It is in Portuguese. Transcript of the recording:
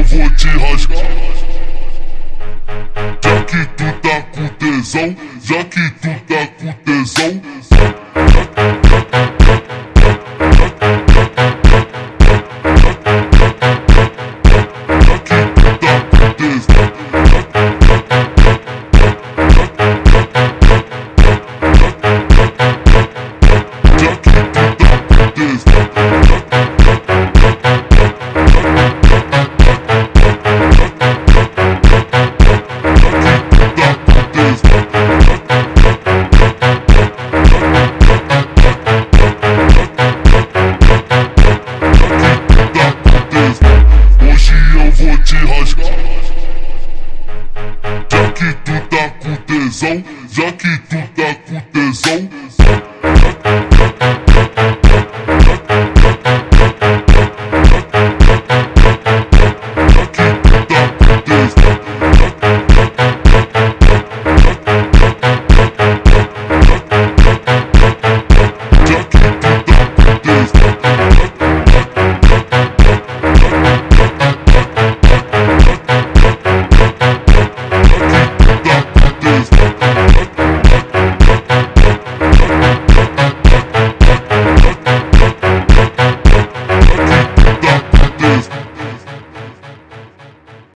vou te rasgar. Já que tu tá com tesão, já que tu tá com tesão. Vou te rasgar. Já que tu tá com tesão, já que